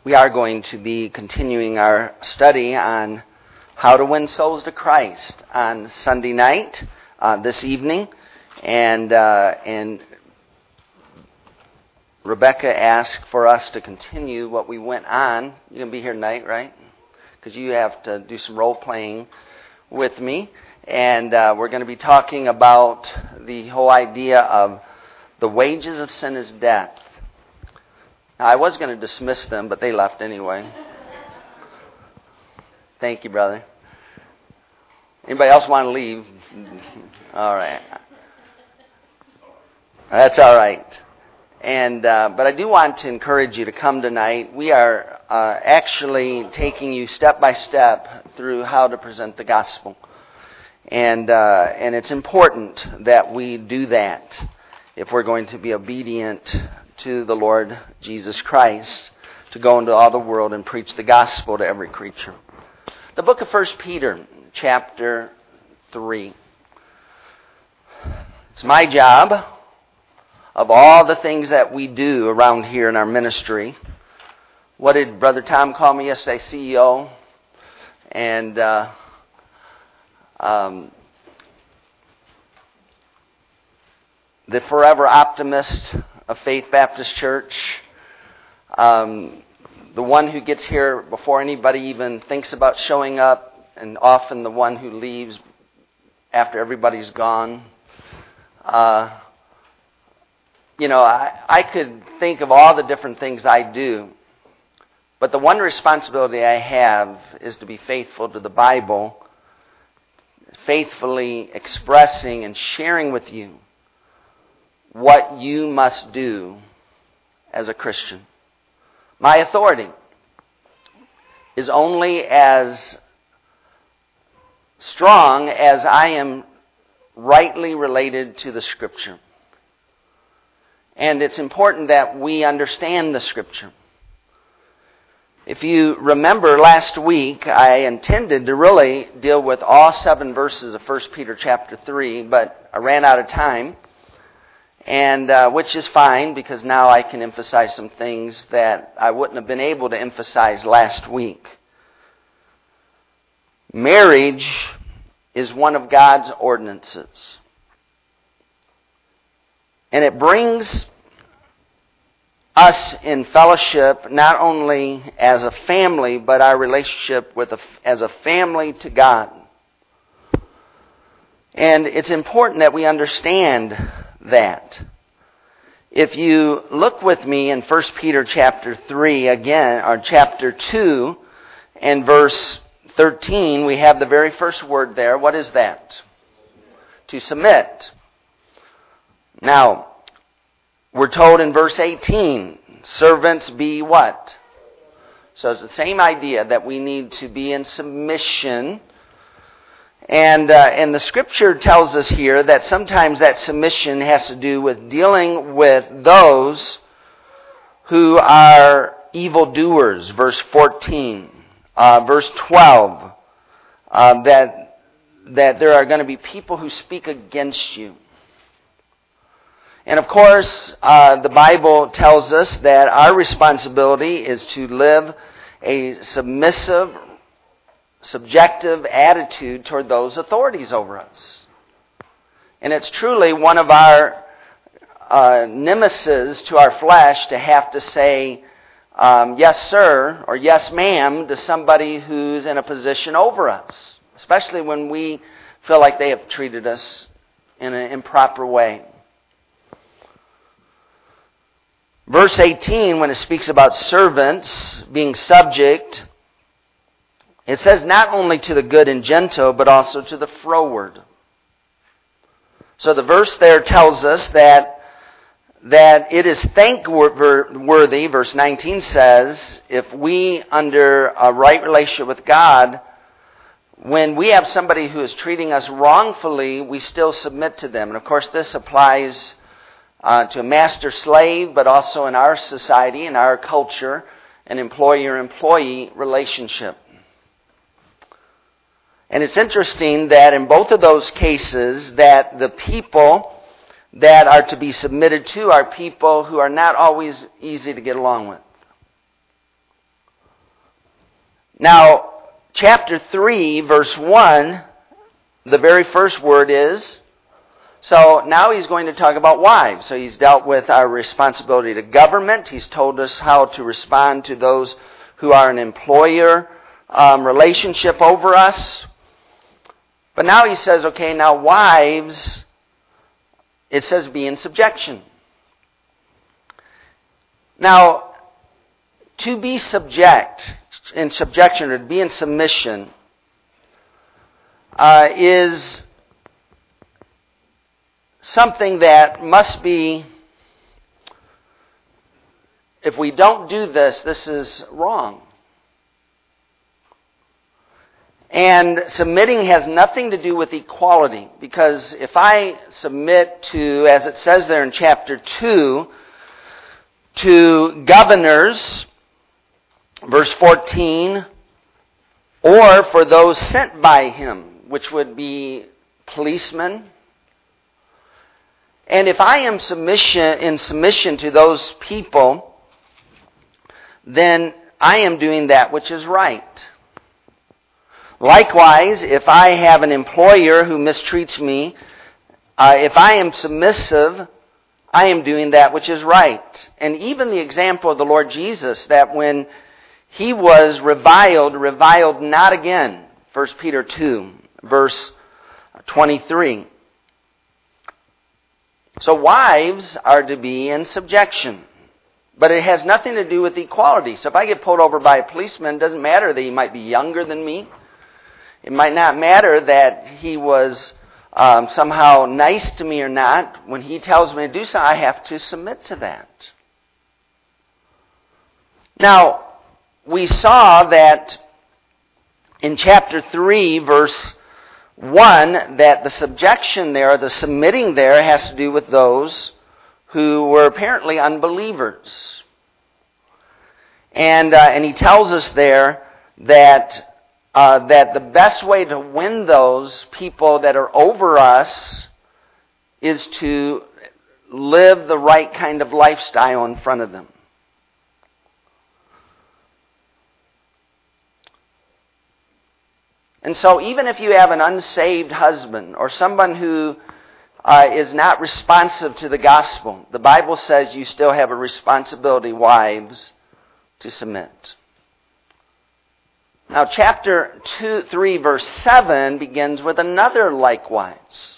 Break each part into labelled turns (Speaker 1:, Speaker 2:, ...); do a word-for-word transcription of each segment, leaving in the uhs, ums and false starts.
Speaker 1: We are going to be continuing our study on how to win souls to Christ on Sunday night, uh, this evening. And uh, and Rebecca asked for us to continue what we went on. You're going to be here tonight, right? Because you have to do some role-playing with me. And uh, we're going to be talking about the whole idea of the wages of sin is death. Now, I was going to dismiss them, but they left anyway. Thank you, brother. Anybody else want to leave? All right. That's all right. And uh, but I do want to encourage you to come tonight. We are uh, actually taking you step by step through how to present the gospel. And uh, and it's important that we do that if we're going to be obedient to the Lord Jesus Christ, to go into all the world and preach the gospel to every creature. The book of First Peter, chapter three. It's my job, of all the things that we do around here in our ministry. What did Brother Tom call me yesterday? C E O. And uh, um, the forever optimist of Faith Baptist Church, um, the one who gets here before anybody even thinks about showing up, and often the one who leaves after everybody's gone. Uh, you know, I, I could think of all the different things I do, but the one responsibility I have is to be faithful to the Bible, faithfully expressing and sharing with you what you must do as a Christian. My authority is only as strong as I am rightly related to the Scripture. And it's important that we understand the Scripture. If you remember last week, I intended to really deal with all seven verses of First Peter chapter three, but I ran out of time. And uh, which is fine, because now I can emphasize some things that I wouldn't have been able to emphasize last week. Marriage is one of God's ordinances. And it brings us in fellowship not only as a family, but our relationship with a, as a family to God. And it's important that we understand that. If you look with me in First Peter chapter three again, or chapter two, and verse thirteen, we have the very first word there. What is that? To submit. Now, we're told in verse eighteen, servants be what? So it's the same idea that we need to be in submission. And uh, and the Scripture tells us here that sometimes that submission has to do with dealing with those who are evildoers. Verse fourteen, uh, verse twelve, uh, that that there are going to be people who speak against you. And of course, uh, the Bible tells us that our responsibility is to live a submissive, subjective attitude toward those authorities over us. And it's truly one of our uh, nemesis to our flesh to have to say, um, yes, sir, or yes, ma'am, to somebody who's in a position over us, especially when we feel like they have treated us in an improper way. Verse eighteen, when it speaks about servants being subject, it says not only to the good and gentle, but also to the froward. So the verse there tells us that, that it is thankworthy, verse nineteen says, if we, under a right relationship with God, when we have somebody who is treating us wrongfully, we still submit to them. And of course this applies uh, to a master-slave, but also in our society, in our culture, an employer-employee relationship. And it's interesting that in both of those cases that the people that are to be submitted to are people who are not always easy to get along with. Now, chapter three, verse one, the very first word is, so now he's going to talk about wives. So he's dealt with our responsibility to government. He's told us how to respond to those who are an employer um, relationship over us. But now he says, okay, now wives, it says be in subjection. Now, to be subject, in subjection, or to be in submission, uh, is something that must be, if we don't do this, this is wrong. And submitting has nothing to do with equality, because if I submit to, as it says there in chapter two, to governors, verse fourteen, or for those sent by him, which would be policemen. And if I am submission in submission to those people, then I am doing that which is right. Likewise, if I have an employer who mistreats me, uh, if I am submissive, I am doing that which is right. And even the example of the Lord Jesus, that when he was reviled, reviled not again. First Peter two, verse twenty-three. So wives are to be in subjection. But it has nothing to do with equality. So if I get pulled over by a policeman, it doesn't matter that he might be younger than me. It might not matter that he was um, somehow nice to me or not. When he tells me to do something, I have to submit to that. Now, we saw that in chapter three, verse one, that the subjection there, the submitting there, has to do with those who were apparently unbelievers. And uh, and he tells us there that uh, that the best way to win those people that are over us is to live the right kind of lifestyle in front of them. And so even if you have an unsaved husband or someone who uh, is not responsive to the gospel, the Bible says you still have a responsibility, wives, to submit. Now chapter two, three, verse seven begins with another likewise.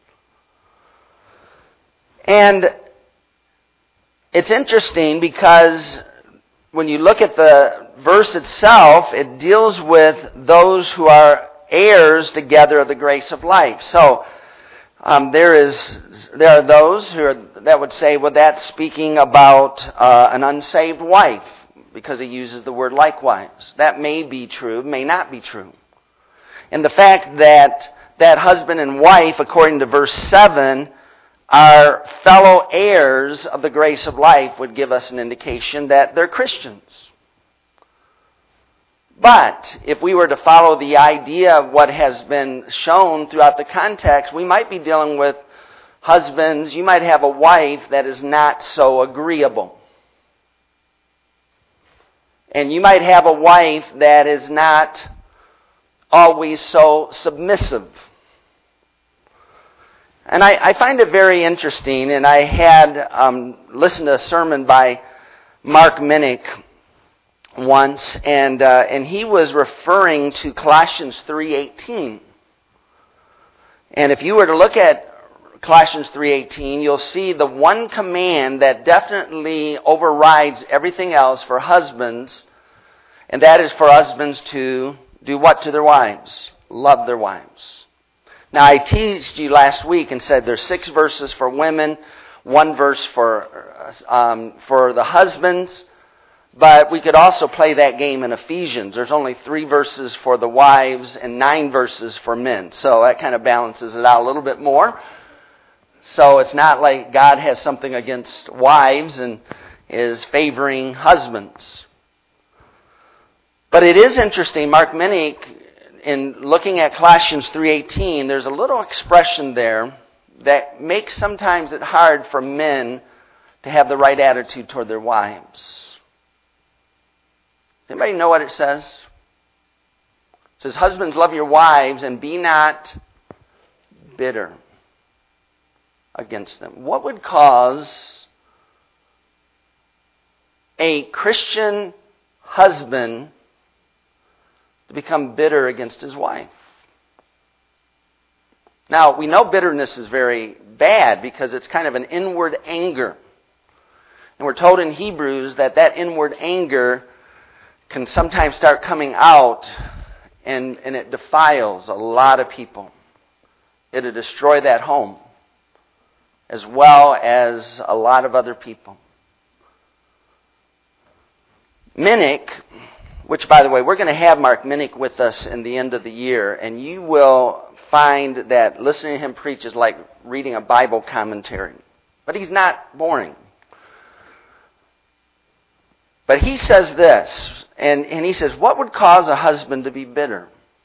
Speaker 1: And it's interesting because when you look at the verse itself, it deals with those who are heirs together of the grace of life. So um, there is there are those who are, that would say, well, that's speaking about uh, an unsaved wife, because he uses the word likewise. That may be true, may not be true. And the fact that that husband and wife, according to verse seven, are fellow heirs of the grace of life would give us an indication that they're Christians. But if we were to follow the idea of what has been shown throughout the context, we might be dealing with husbands. You might have a wife that is not so agreeable. And you might have a wife that is not always so submissive. And I, I find it very interesting, and I had um, listened to a sermon by Mark Minnick once, and uh, and he was referring to Colossians three eighteen. And if you were to look at Colossians three eighteen, you'll see the one command that definitely overrides everything else for husbands, and that is for husbands to do what to their wives? Love their wives. Now, I teased you last week and said there's six verses for women, one verse for um, for the husbands, but we could also play that game in Ephesians. There's only three verses for the wives and nine verses for men, so that kind of balances it out a little bit more. So it's not like God has something against wives and is favoring husbands. But it is interesting, Mark Minnick, in looking at Colossians three eighteen, there's a little expression there that makes sometimes it hard for men to have the right attitude toward their wives. Anybody know what it says? It says, husbands, love your wives and be not bitter against them. What would cause a Christian husband to become bitter against his wife? Now, we know bitterness is very bad because it's kind of an inward anger. And we're told in Hebrews that that inward anger can sometimes start coming out and, and it defiles a lot of people. It'll destroy that home as well as a lot of other people. Minnick, which, by the way, we're going to have Mark Minnick with us in the end of the year, and you will find that listening to him preach is like reading a Bible commentary. But he's not boring. But he says this, and, and he says, what would cause a husband to be bitter?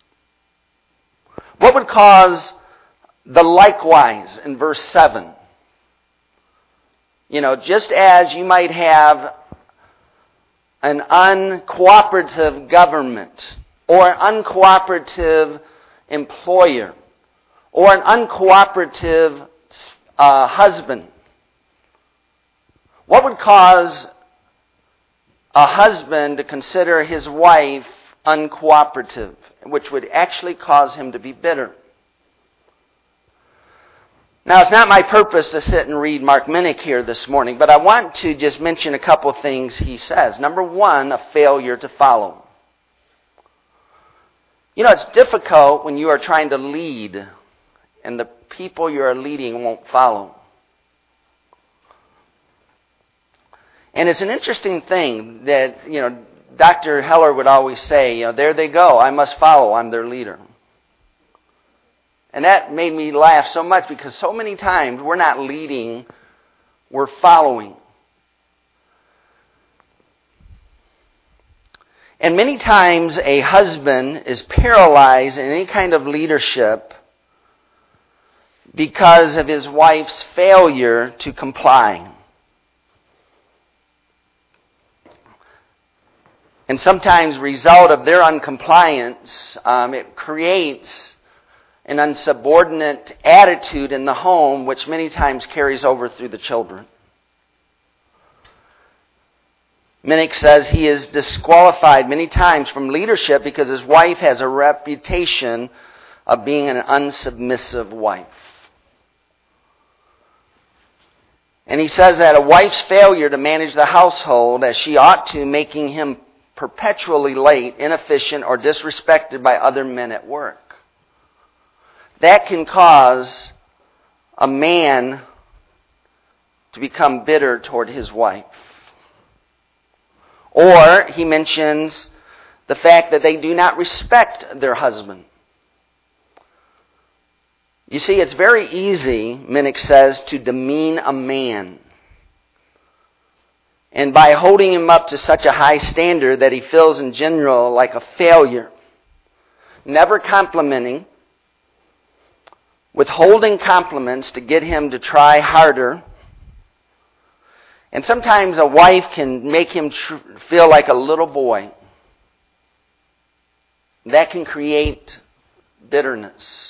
Speaker 1: What would cause the likewise in verse seven? You know, just as you might have an uncooperative government or an uncooperative employer or an uncooperative uh, husband, what would cause a husband to consider his wife uncooperative, which would actually cause him to be bitter? Now, it's not my purpose to sit and read Mark Minnick here this morning, but I want to just mention a couple things he says. Number one, a failure to follow. You know, it's difficult when you are trying to lead and the people you are leading won't follow. And it's an interesting thing that, you know, Doctor Heller would always say, you know, there they go, I must follow, I'm their leader. And that made me laugh so much because so many times we're not leading, we're following. And many times a husband is paralyzed in any kind of leadership because of his wife's failure to comply. And sometimes, result of their uncompliance, um, it creates an unsubordinate attitude in the home, which many times carries over through the children. Minnick says he is disqualified many times from leadership because his wife has a reputation of being an unsubmissive wife. And he says that a wife's failure to manage the household as she ought to, making him perpetually late, inefficient, or disrespected by other men at work. That can cause a man to become bitter toward his wife. Or he mentions the fact that they do not respect their husband. You see, it's very easy, Minnick says, to demean a man. And by holding him up to such a high standard that he feels in general like a failure, never complimenting, withholding compliments to get him to try harder. And sometimes a wife can make him tr- feel like a little boy. That can create bitterness.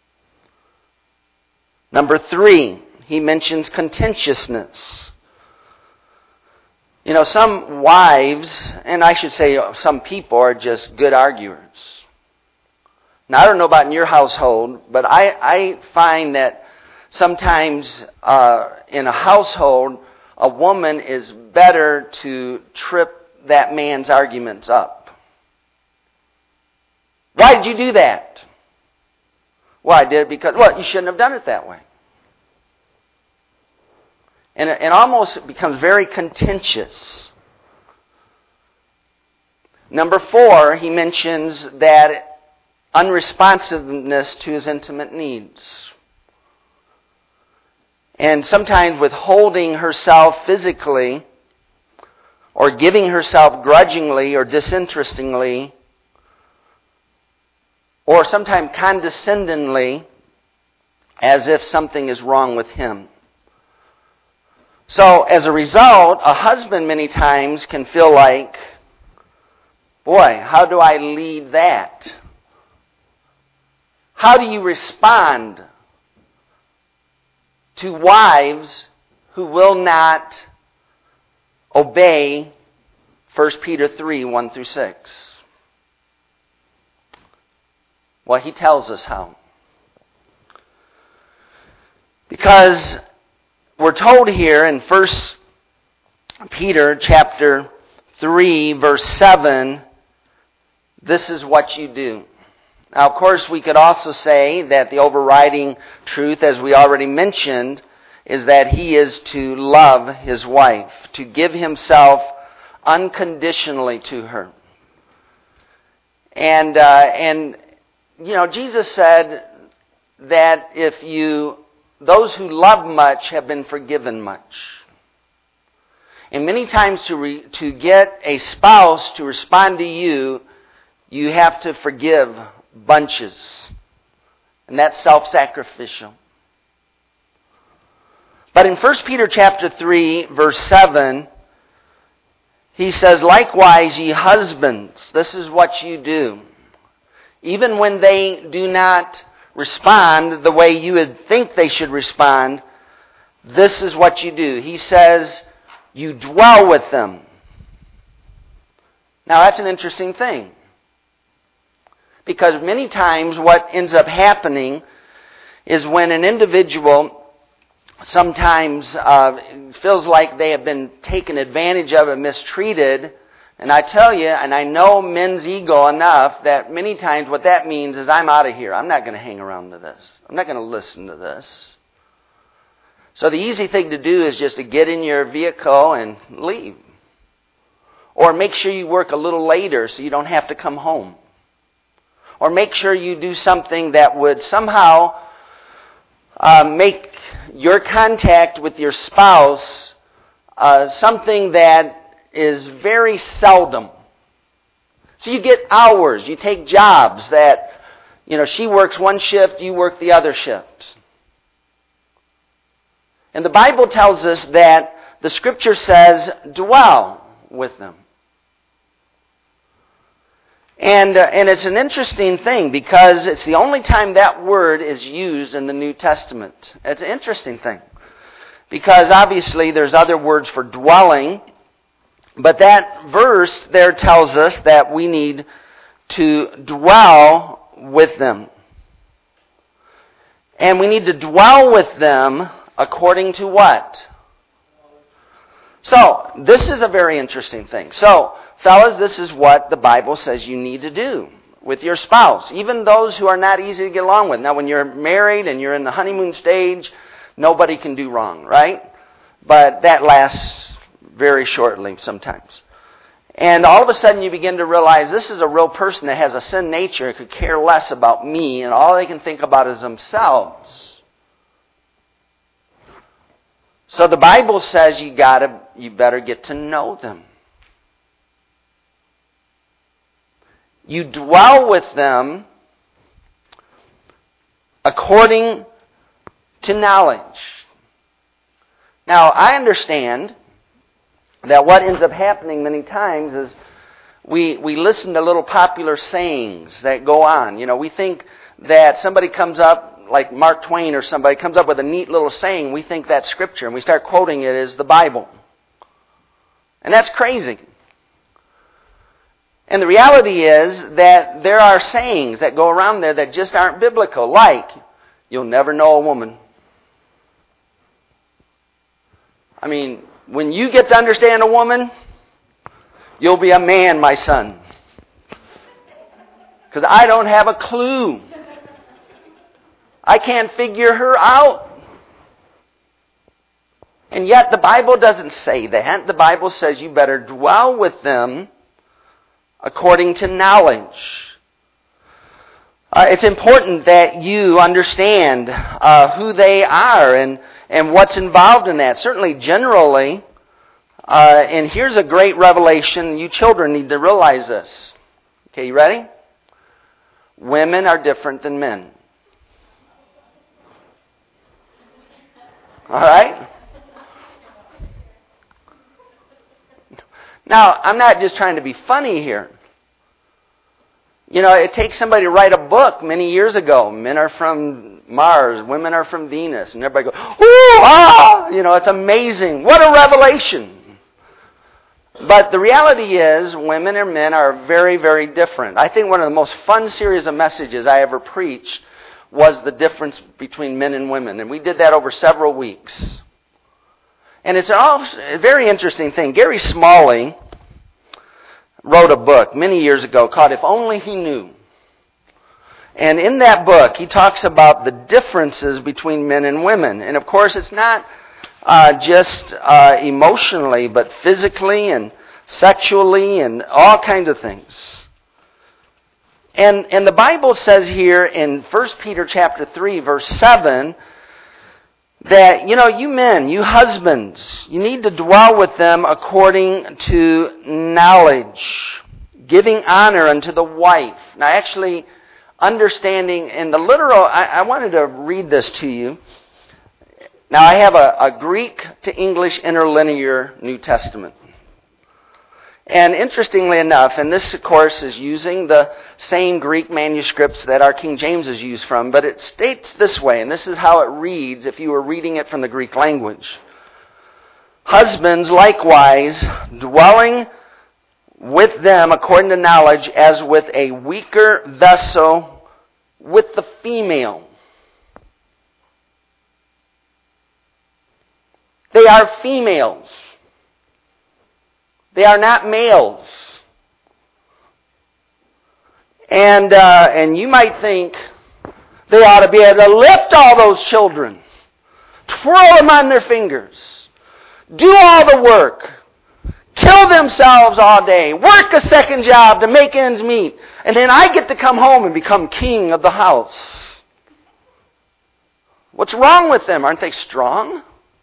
Speaker 1: Number three, he mentions contentiousness. You know, some wives, and I should say some people, are just good arguers. Now, I don't know about in your household, but I, I find that sometimes uh, in a household, a woman is better to trip that man's arguments up. Why did you do that? Well, I did it because, well, you shouldn't have done it that way. And it, it almost becomes very contentious. Number four, he mentions that unresponsiveness to his intimate needs. And sometimes withholding herself physically or giving herself grudgingly or disinterestingly or sometimes condescendingly as if something is wrong with him. So as a result, a husband many times can feel like, boy, how do I lead that? How do you respond to wives who will not obey First Peter three, one through six? Well, he tells us how. Because we're told here in First Peter chapter three, verse seven, this is what you do. Now, of course, we could also say that the overriding truth, as we already mentioned, is that he is to love his wife, to give himself unconditionally to her. And, uh, and you know, Jesus said that if you, those who love much have been forgiven much. And many times to re, to get a spouse to respond to you, you have to forgive bunches. And that's self-sacrificial. But in First Peter chapter three, verse seven, he says, likewise, ye husbands, this is what you do. Even when they do not respond the way you would think they should respond, this is what you do. He says, you dwell with them. Now that's an interesting thing. Because many times what ends up happening is when an individual sometimes uh, feels like they have been taken advantage of and mistreated. And I tell you, and I know men's ego enough, that many times what that means is I'm out of here. I'm not going to hang around to this. I'm not going to listen to this. So the easy thing to do is just to get in your vehicle and leave. Or make sure you work a little later so you don't have to come home. Or make sure you do something that would somehow uh, make your contact with your spouse uh, something that is very seldom. So you get hours. You take jobs that, you know, she works one shift, you work the other shift. And the Bible tells us that the Scripture says, dwell with them. And uh, and it's an interesting thing because it's the only time that word is used in the New Testament. It's an interesting thing. Because obviously there's other words for dwelling. But that verse there tells us that we need to dwell with them. And we need to dwell with them according to what? So, this is a very interesting thing. So, fellas, this is what the Bible says you need to do with your spouse. Even those who are not easy to get along with. Now, when you're married and you're in the honeymoon stage, nobody can do wrong, right? But that lasts very shortly sometimes. And all of a sudden you begin to realize this is a real person that has a sin nature and could care less about me, and all they can think about is themselves. So the Bible says you gotta, you better get to know them. You dwell with them according to knowledge. Now, I understand that what ends up happening many times is we we listen to little popular sayings that go on. You know, we think that somebody comes up, like Mark Twain or somebody comes up with a neat little saying, we think that's Scripture, and we start quoting it as the Bible. And that's crazy. And the reality is that there are sayings that go around there that just aren't biblical, like, you'll never know a woman. I mean, when you get to understand a woman, you'll be a man, my son. Because I don't have a clue. I can't figure her out. And yet the Bible doesn't say that. The Bible says you better dwell with them according to knowledge. Uh, it's important that you understand uh, who they are and, and what's involved in that. Certainly, generally, uh, and here's a great revelation. You children need to realize this. Okay, you ready? Women are different than men. All right? Now, I'm not just trying to be funny here. You know, it takes somebody to write a book many years ago. Men are from Mars, women are from Venus. And everybody goes, ooh, ah! You know, it's amazing. What a revelation. But the reality is, women and men are very, very different. I think one of the most fun series of messages I ever preached was the difference between men and women. And we did that over several weeks. And it's a very interesting thing. Gary Smalley wrote a book many years ago called If Only He Knew. And in that book, he talks about the differences between men and women. And of course, it's not uh, just uh, emotionally, but physically and sexually and all kinds of things. And and the Bible says here in First Peter chapter three, verse seven, that, you know, you men, you husbands, you need to dwell with them according to knowledge, giving honor unto the wife. Now, actually, understanding in the literal, I, I wanted to read this to you. Now, I have a, a Greek to English interlinear New Testament. And interestingly enough, and this, of course, is using the same Greek manuscripts that our King James is used from, but it states this way, and this is how it reads if you were reading it from the Greek language. Husbands, likewise, dwelling with them according to knowledge, as with a weaker vessel with the female. They are females. They are not males. And uh, and you might think they ought to be able to lift all those children, twirl them on their fingers, do all the work, kill themselves all day, work a second job to make ends meet, and then I get to come home and become king of the house. What's wrong with them? Aren't they strong?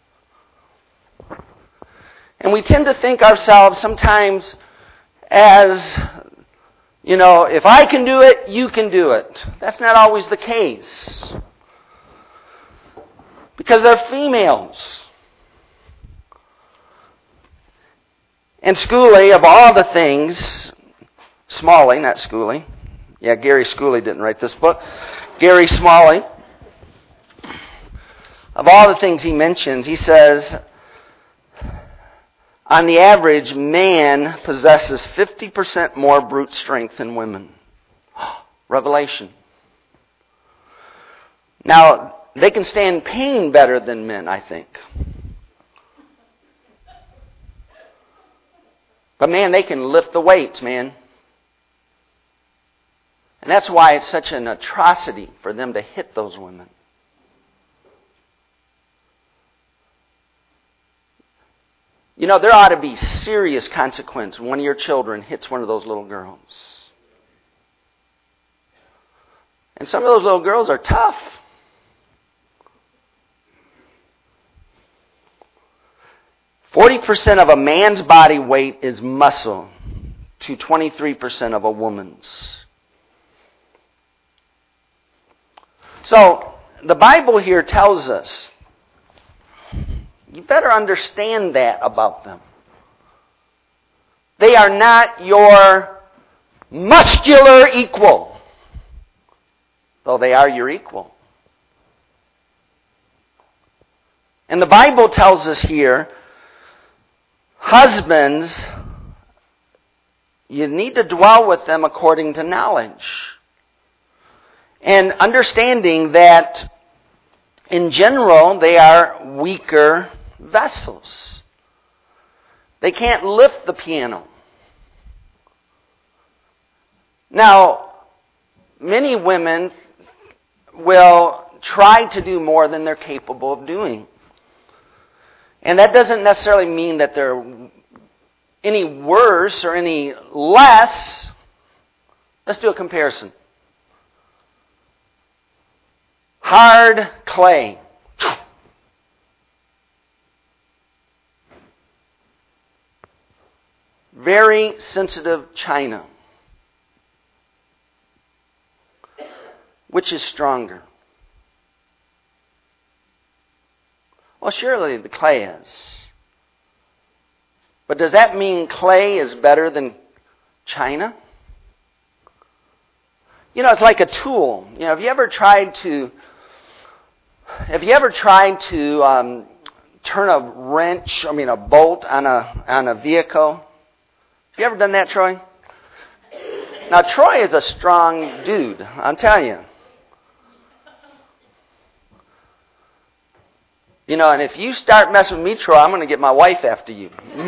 Speaker 1: And we tend to think ourselves sometimes as, you know, if I can do it, you can do it. That's not always the case. Because they're females. And Schooley, of all the things, Smalley, not Schooley. Yeah, Gary Schooley didn't write this book. Gary Smalley, of all the things he mentions, he says, on the average, man possesses fifty percent more brute strength than women. Revelation. Now, they can stand pain better than men, I think. But man, they can lift the weights, man. And that's why it's such an atrocity for them to hit those women. You know, there ought to be serious consequence when one of your children hits one of those little girls. And some of those little girls are tough. forty percent of a man's body weight is muscle to twenty-three percent of a woman's. So, the Bible here tells us, you better understand that about them. They are not your muscular equal, though they are your equal. And the Bible tells us here, husbands, you need to dwell with them according to knowledge. And understanding that, in general, they are weaker vessels. They can't lift the piano. Now, many women will try to do more than they're capable of doing. And that doesn't necessarily mean that they're any worse or any less. Let's do a comparison. Hard clay. Very sensitive china. Which is stronger? Well, surely the clay is. But does that mean clay is better than china? You know, it's like a tool. You know, have you ever tried to, have you ever tried to um, turn a wrench, I mean a bolt on a on a vehicle? Have you ever done that, Troy? Now, Troy is a strong dude, I'll tell you. You know, and if you start messing with me, Troy, I'm going to get my wife after you.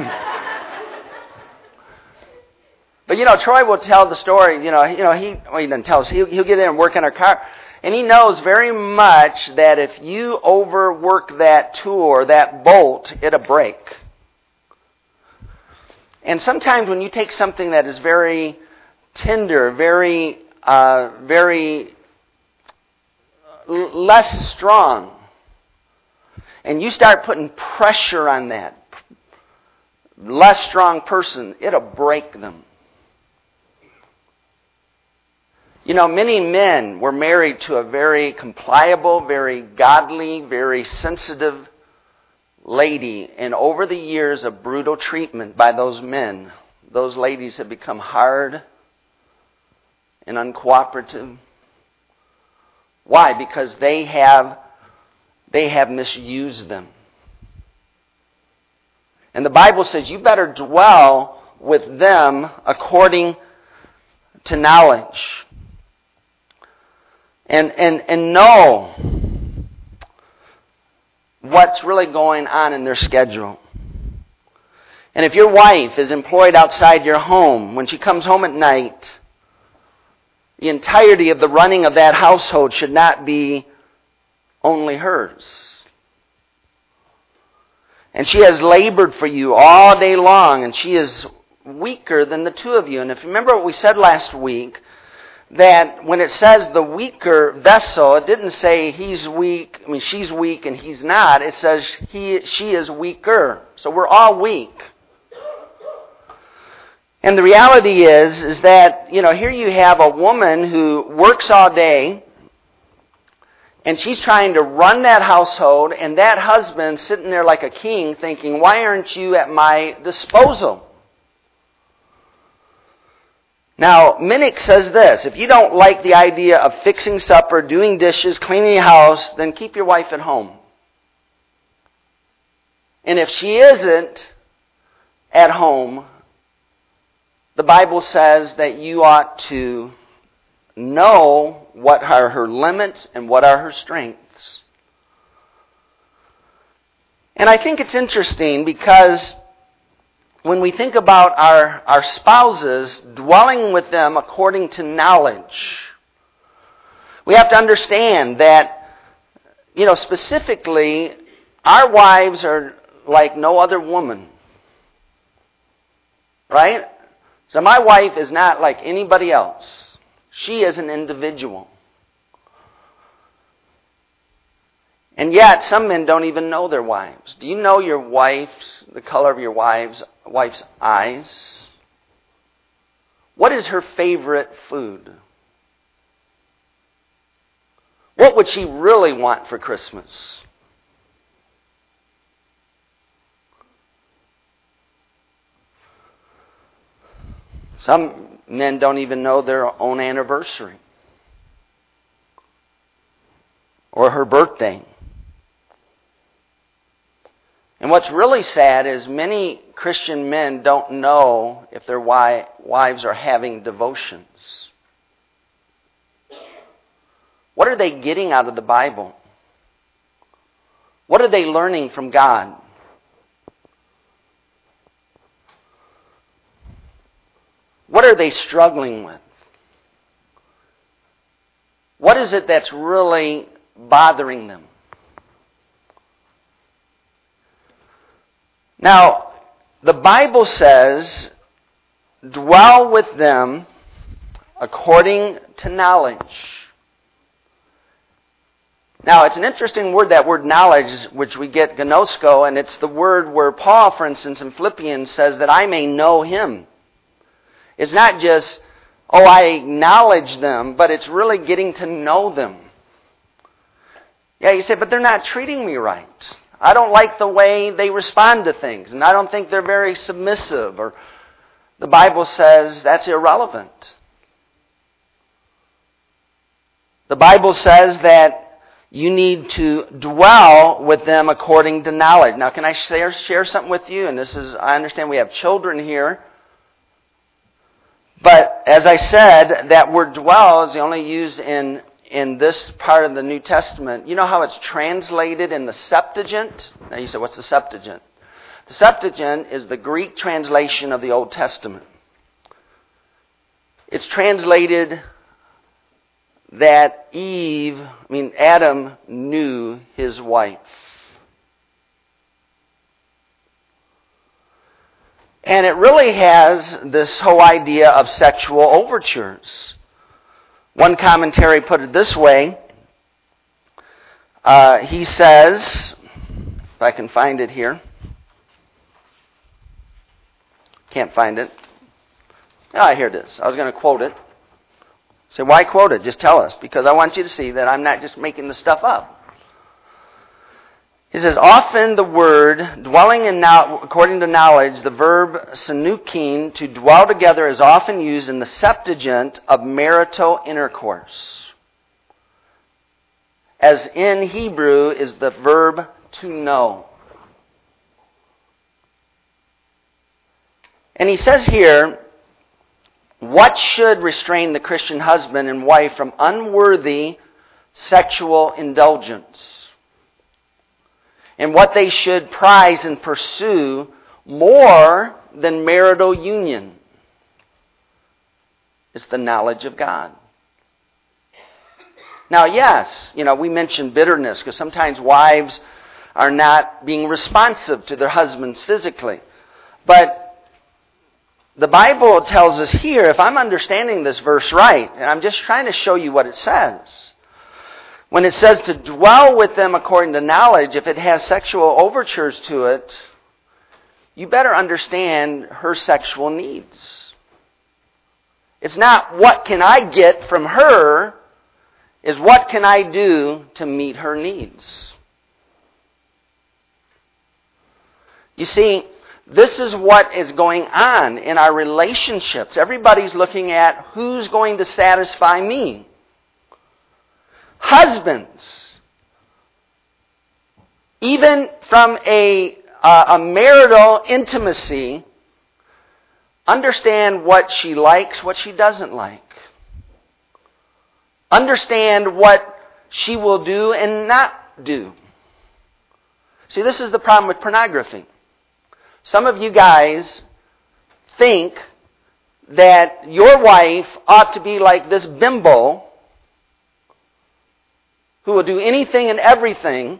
Speaker 1: But, you know, Troy will tell the story, you know, you know, he, well, he doesn't tell us, he'll, he'll get in and work on our car. And he knows very much that if you overwork that tool or that bolt, it'll break. And sometimes when you take something that is very tender, very, uh, very l- less strong, and you start putting pressure on that less strong person, it'll break them. You know, many men were married to a very compliable, very godly, very sensitive lady, and over the years of brutal treatment by those men, those ladies have become hard and uncooperative. Why? Because they have they have misused them. And the Bible says you better dwell with them according to knowledge. And and and know what's really going on in their schedule. And if your wife is employed outside your home, when she comes home at night, the entirety of the running of that household should not be only hers. And she has labored for you all day long, and she is weaker than the two of you. And if you remember what we said last week, that when it says the weaker vessel, it didn't say he's weak, I mean she's weak and he's not. It says he she is weaker. So we're all weak. And the reality is, is that, you know, here you have a woman who works all day, and she's trying to run that household, and that husband sitting there like a king thinking, why aren't you at my disposal? Now, Minnick says this, if you don't like the idea of fixing supper, doing dishes, cleaning the house, then keep your wife at home. And if she isn't at home, the Bible says that you ought to know what are her limits and what are her strengths. And I think it's interesting because when we think about our, our spouses, dwelling with them according to knowledge, we have to understand that, you know, specifically, our wives are like no other woman. Right? So my wife is not like anybody else. She is an individual. And yet, some men don't even know their wives. Do you know your wife's, the color of your wife's, wife's eyes? What is her favorite food? What would she really want for Christmas? Some men don't even know their own anniversary or her birthday. And what's really sad is many Christian men don't know if their wives are having devotions. What are they getting out of the Bible? What are they learning from God? What are they struggling with? What is it that's really bothering them? Now, the Bible says, dwell with them according to knowledge. Now, it's an interesting word, that word knowledge, which we get gnosko, and it's the word where Paul, for instance, in Philippians says that I may know him. It's not just, oh, I acknowledge them, but it's really getting to know them. Yeah, you say, but they're not treating me right. I don't like the way they respond to things, and I don't think they're very submissive. Or the Bible says that's irrelevant. The Bible says that you need to dwell with them according to knowledge. Now, can I share, share something with you? And this is, I understand we have children here. But as I said, that word dwell is only used in, in this part of the New Testament. You know how it's translated in the Septuagint? Now you say, what's the Septuagint? The Septuagint is the Greek translation of the Old Testament. It's translated that Eve, I mean Adam, knew his wife. And it really has this whole idea of sexual overtures. One commentary put it this way. Uh, he says, if I can find it here. Can't find it. Ah, here it is. I was going to quote it. Say, why quote it? Just tell us. Because I want you to see that I'm not just making the stuff up. He says, often the word, dwelling in now, according to knowledge, the verb sanukin, to dwell together, is often used in the Septuagint of marital intercourse. As in Hebrew is the verb to know. And he says here, what should restrain the Christian husband and wife from unworthy sexual indulgence? And what they should prize and pursue more than marital union is the knowledge of God. Now, yes, you know, we mentioned bitterness because sometimes wives are not being responsive to their husbands physically. But the Bible tells us here, if I'm understanding this verse right, and I'm just trying to show you what it says. When it says to dwell with them according to knowledge, if it has sexual overtures to it, you better understand her sexual needs. It's not what can I get from her, is what can I do to meet her needs. You see, this is what is going on in our relationships. Everybody's looking at who's going to satisfy me. Husbands, even from a, uh, a marital intimacy, understand what she likes, what she doesn't like. Understand what she will do and not do. See, this is the problem with pornography. Some of you guys think that your wife ought to be like this bimbo who will do anything and everything.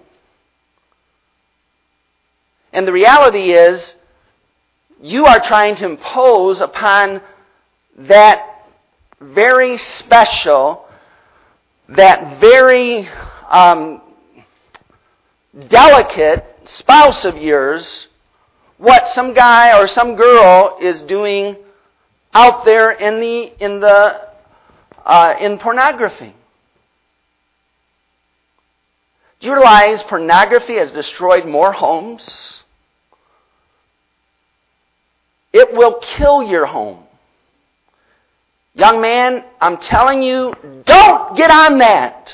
Speaker 1: And the reality is, you are trying to impose upon that very special, that very um, delicate spouse of yours, what some guy or some girl is doing out there in the in the uh, in pornography. Do you realize pornography has destroyed more homes? It will kill your home. Young man, I'm telling you, don't get on that.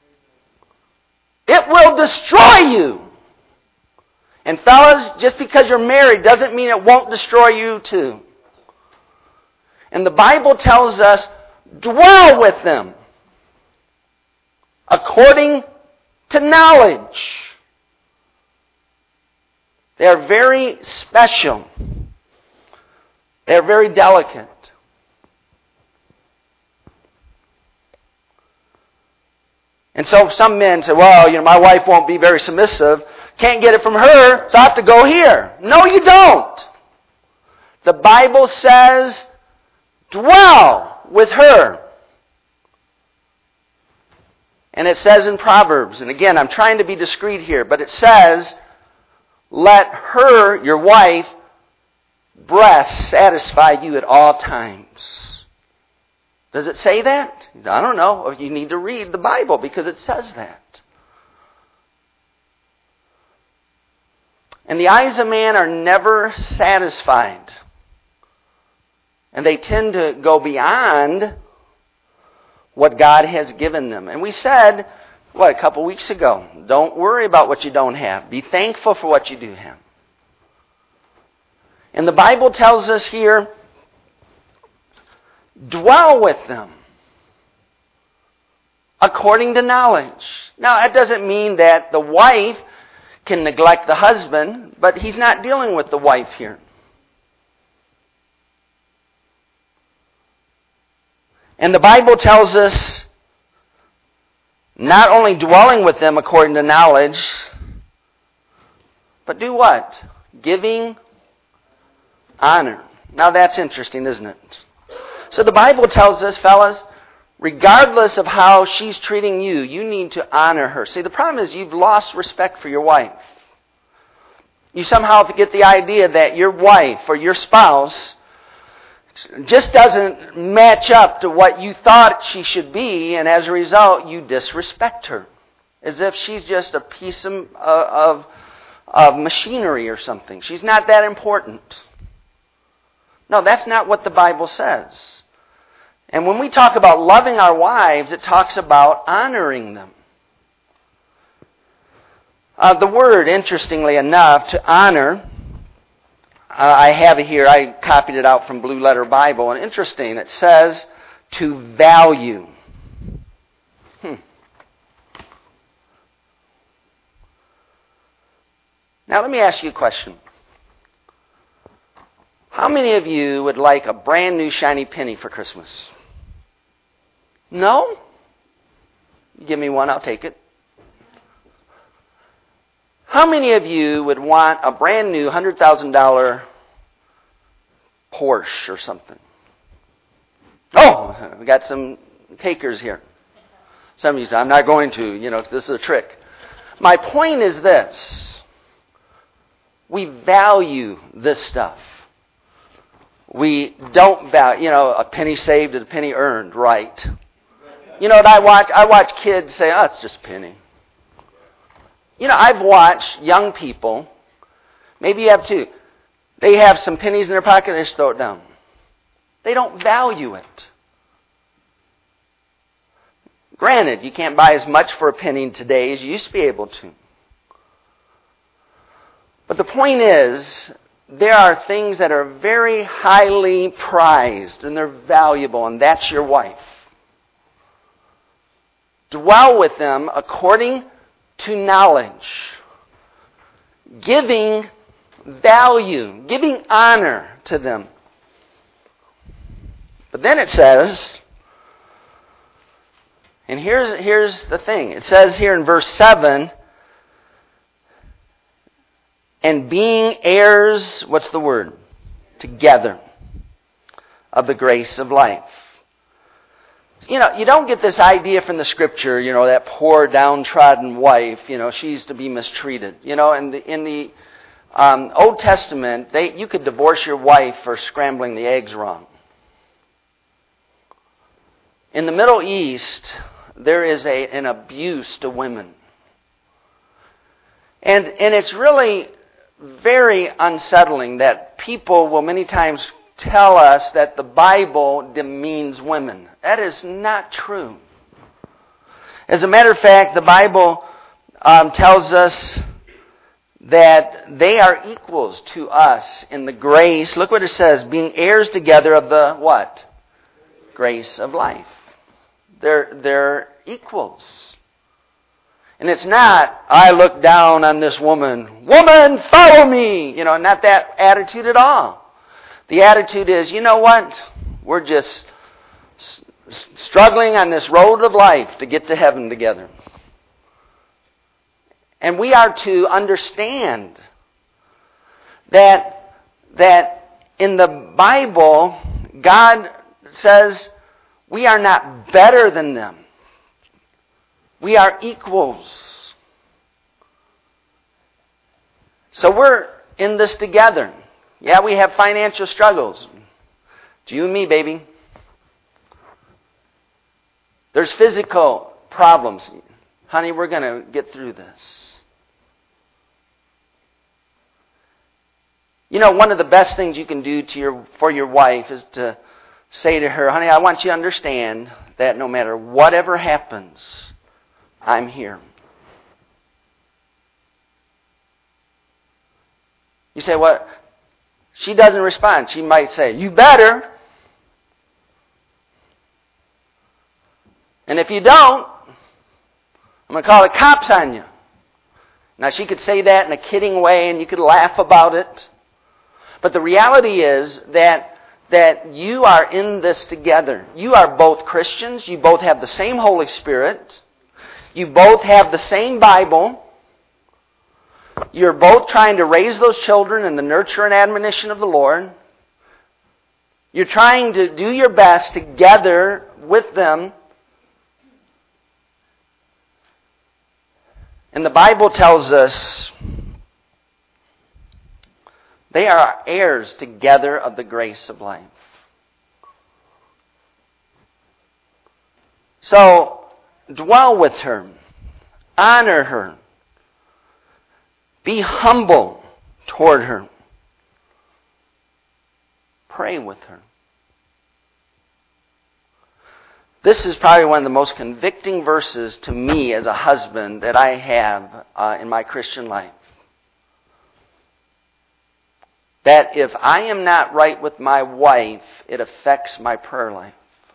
Speaker 1: It will destroy you. And fellas, just because you're married doesn't mean it won't destroy you too. And the Bible tells us, dwell with them according to knowledge. They are very special. They are very delicate. And so some men say, well, you know, my wife won't be very submissive. Can't get it from her, so I have to go here. No, you don't. The Bible says, dwell with her. And it says in Proverbs, and again, I'm trying to be discreet here, but it says, let her, your wife, breast satisfy you at all times. Does it say that? I don't know. You need to read the Bible because it says that. And the eyes of man are never satisfied. And they tend to go beyond what God has given them. And we said, what, a couple weeks ago, don't worry about what you don't have. Be thankful for what you do have. And the Bible tells us here, dwell with them according to knowledge. Now, that doesn't mean that the wife can neglect the husband, but he's not dealing with the wife here. And the Bible tells us not only dwelling with them according to knowledge, but do what? Giving honor. Now that's interesting, isn't it? So the Bible tells us, fellas, regardless of how she's treating you, you need to honor her. See, the problem is you've lost respect for your wife. You somehow get the idea that your wife or your spouse just doesn't match up to what you thought she should be, and as a result, you disrespect her. As if she's just a piece of, of, of machinery or something. She's not that important. No, that's not what the Bible says. And when we talk about loving our wives, it talks about honoring them. Uh, the word, interestingly enough, to honor, uh, I have it here. I copied it out from Blue Letter Bible. And interesting, it says to value. Hmm. Now let me ask you a question. How many of you would like a brand new shiny penny for Christmas? No? Give me one, I'll take it. How many of you would want a brand new one hundred thousand dollars Porsche or something? Oh, we got some takers here. Some of you say, I'm not going to, you know, this is a trick. My point is this. We value this stuff. We don't value, you know, a penny saved and a penny earned, right? You know what I watch? I watch kids say, oh, it's just a penny. You know, I've watched young people, maybe you have too, they have some pennies in their pocket and they just throw it down. They don't value it. Granted, you can't buy as much for a penny today as you used to be able to. But the point is, there are things that are very highly prized and they're valuable, and that's your wife. Dwell with them according to knowledge. Giving value, giving honor to them. But then it says, and here's, here's the thing. It says here in verse seven, and being heirs, what's the word? Together of the grace of life. You know, you don't get this idea from the Scripture, you know, that poor downtrodden wife, you know, she's to be mistreated. You know, in the, in the um, Old Testament, they, you could divorce your wife for scrambling the eggs wrong. In the Middle East, there is a, an abuse to women. And, and it's really very unsettling that people will many times tell us that the Bible demeans women. That is not true. As a matter of fact, the Bible um, tells us that they are equals to us in the grace. Look what it says, being heirs together of the what? Grace of life. They're, they're equals. And it's not, I look down on this woman. Woman, follow me! You know, not that attitude at all. The attitude is, you know what? We're just s- struggling on this road of life to get to heaven together. And we are to understand that, that in the Bible, God says we are not better than them. We are equals. So we're in this together. Yeah, we have financial struggles. It's you and me, baby. There's physical problems. Honey, we're going to get through this. You know, one of the best things you can do to your for your wife is to say to her, honey, I want you to understand that no matter whatever happens, I'm here. You say, what? She doesn't respond. She might say, you better. And if you don't, I'm going to call the cops on you. Now, she could say that in a kidding way, and you could laugh about it. But the reality is that, that you are in this together. You are both Christians. You both have the same Holy Spirit. You both have the same Bible. You're both trying to raise those children in the nurture and admonition of the Lord. You're trying to do your best together with them. And the Bible tells us they are heirs together of the grace of life. So, dwell with her. Honor her. Be humble toward her. Pray with her. This is probably one of the most convicting verses to me as a husband that I have uh, in my Christian life. That if I am not right with my wife, it affects my prayer life.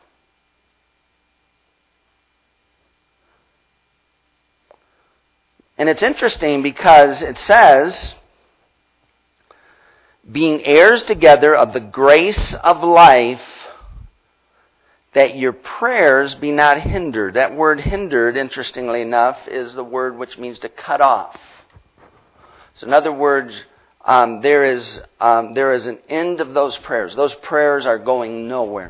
Speaker 1: And it's interesting because it says, being heirs together of the grace of life, that your prayers be not hindered. That word hindered, interestingly enough, is the word which means to cut off. So in other words, um, there is um, there is an end of those prayers. Those prayers are going nowhere.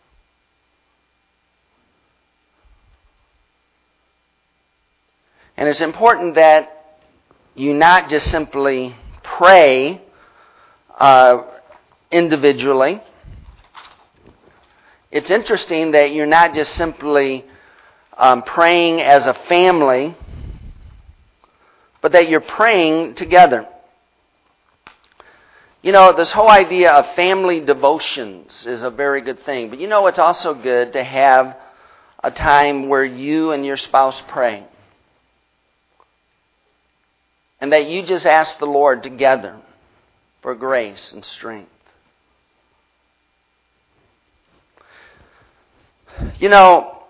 Speaker 1: And it's important that you not just simply pray uh, individually. It's interesting that you're not just simply um, praying as a family, but that you're praying together. You know, this whole idea of family devotions is a very good thing. But you know, it's also good to have a time where you and your spouse pray. And that you just ask the Lord together for grace and strength. You know,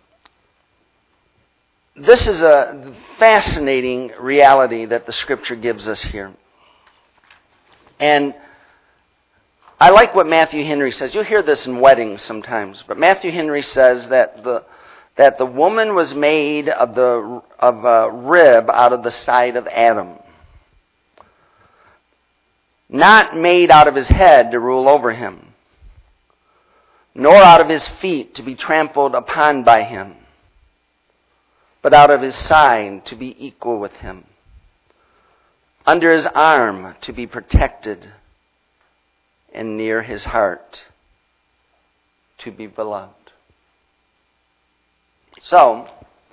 Speaker 1: this is a fascinating reality that the Scripture gives us here. And I like what Matthew Henry says. You'll hear this in weddings sometimes. But Matthew Henry says that the that the woman was made of the of a rib out of the side of Adam. Not made out of his head to rule over him, nor out of his feet to be trampled upon by him, but out of his side to be equal with him, under his arm to be protected, and near his heart to be beloved. So,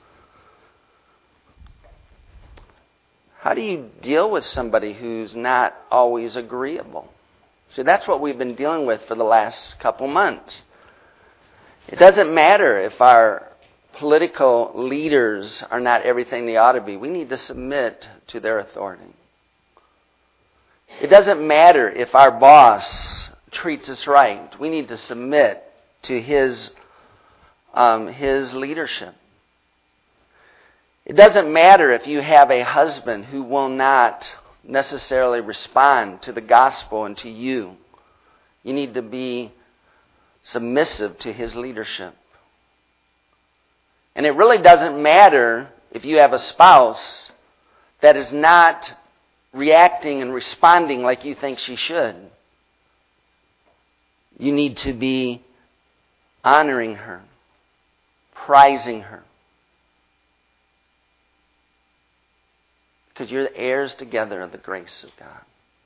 Speaker 1: how do you deal with somebody who's not always agreeable? See, that's what we've been dealing with for the last couple months. It doesn't matter if our political leaders are not everything they ought to be. We need to submit to their authority. It doesn't matter if our boss treats us right. We need to submit to his, um, his leadership. It doesn't matter if you have a husband who will not necessarily respond to the gospel and to you. You need to be submissive to his leadership. And it really doesn't matter if you have a spouse that is not reacting and responding like you think she should. You need to be honoring her, prizing her. Because you're the heirs together of the grace of God.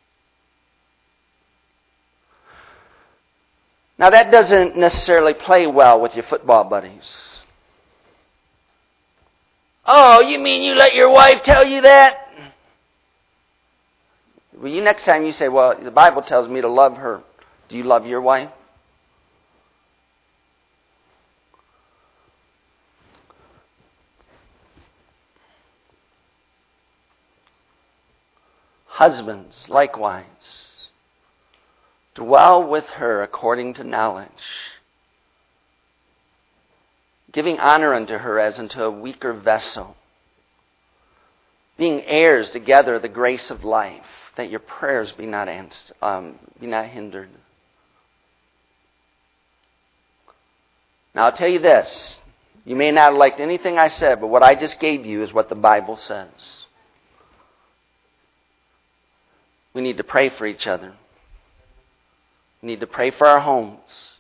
Speaker 1: Now that doesn't necessarily play well with your football buddies. Oh, you mean you let your wife tell you that? Well, you next time you say, well, the Bible tells me to love her. Do you love your wife? Husbands, likewise, dwell with her according to knowledge, giving honor unto her as unto a weaker vessel, being heirs together of the grace of life, that your prayers be not answered, um, be not hindered. Now I'll tell you this. You may not have liked anything I said, but what I just gave you is what the Bible says. We need to pray for each other. We need to pray for our homes.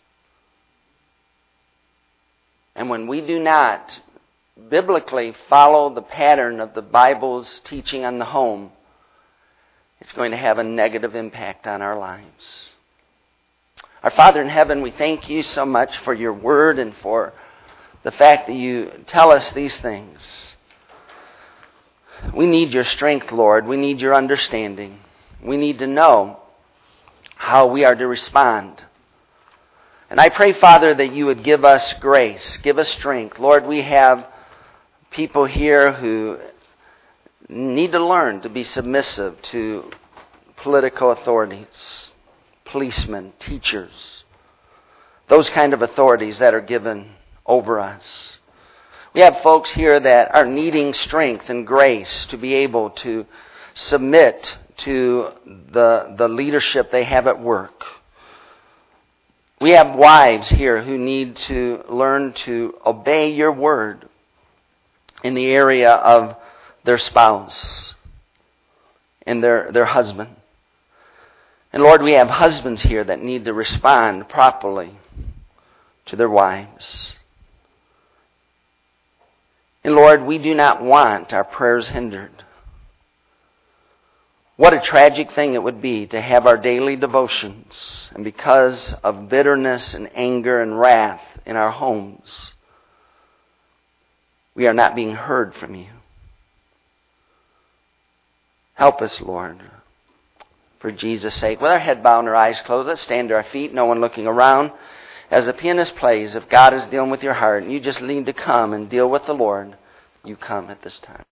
Speaker 1: And when we do not biblically follow the pattern of the Bible's teaching on the home, it's going to have a negative impact on our lives. Our Father in heaven, we thank you so much for your word and for the fact that you tell us these things. We need your strength, Lord. We need your understanding. We need to know how we are to respond. And I pray, Father, that you would give us grace, give us strength. Lord, we have people here who need to learn to be submissive to political authorities, policemen, teachers, those kind of authorities that are given over us. We have folks here that are needing strength and grace to be able to submit to the, the leadership they have at work. We have wives here who need to learn to obey your word in the area of their spouse and their, their husband. And Lord, we have husbands here that need to respond properly to their wives. And Lord, we do not want our prayers hindered. What a tragic thing it would be to have our daily devotions, and because of bitterness and anger and wrath in our homes, we are not being heard from you. Help us, Lord, for Jesus' sake. With our head bowed and our eyes closed, let's stand to our feet, no one looking around. As the pianist plays, if God is dealing with your heart and you just need to come and deal with the Lord, you come at this time.